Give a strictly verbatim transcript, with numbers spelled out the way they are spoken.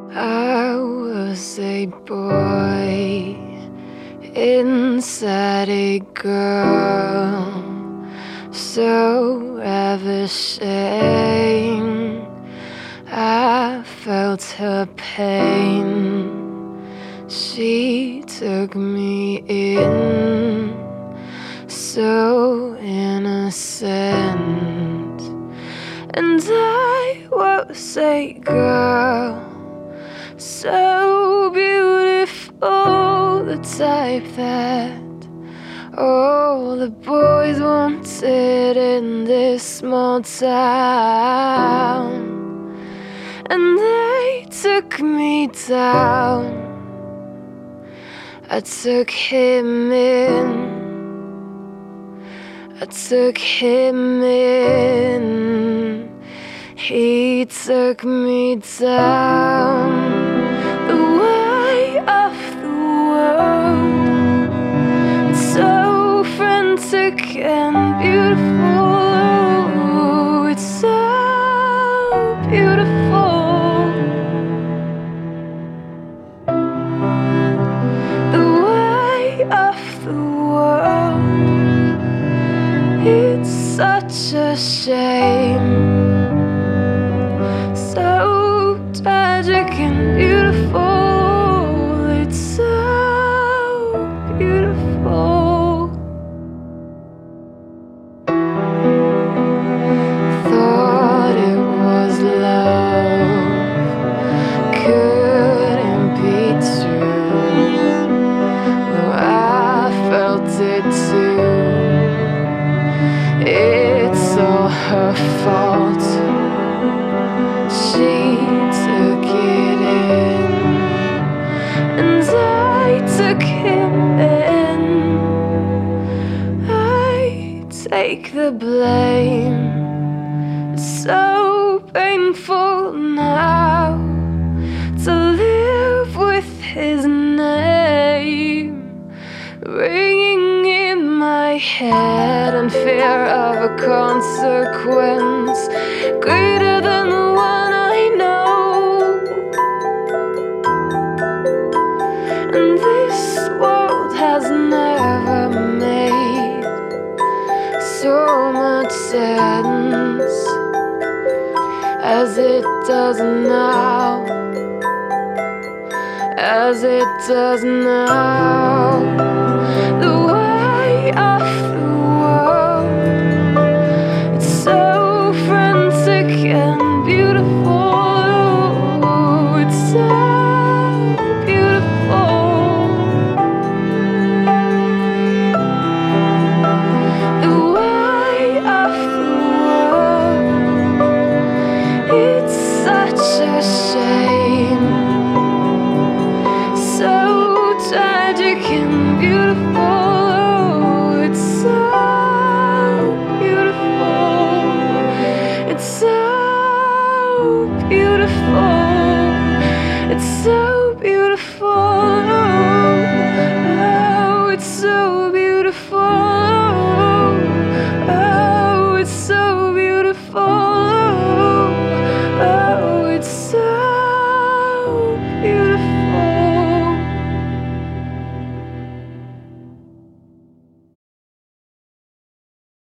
I was a boy inside a girl, so ravishing. I felt her pain. She took me in, so innocent, and I was a girl, so beautiful, the type that all the boys wanted in this small town. And they took me down, I took him in, I took him in. He took me down the way of the world, so frantic and beautiful. Oh, it's so beautiful, the way of the world. It's such a shame, so tragic and beautiful. It's so beautiful. Thought it was love, couldn't be true, though I felt it too. It's all her fault, she took it in, and I took him in. I take the blame. It's so painful now to live with his name ringing in my head, and fear of a consequence greater than the one I know. And this world has never made so much sense as it does now, as it does now. The way of the world, it's so frantic and beautiful. Oh, it's so beautiful, the way of the world. It's such a shame, so tragic and beautiful. Oh, it's so beautiful, it's so beautiful, it's so beautiful. Oh, it's so beautiful. Oh, it's so beautiful.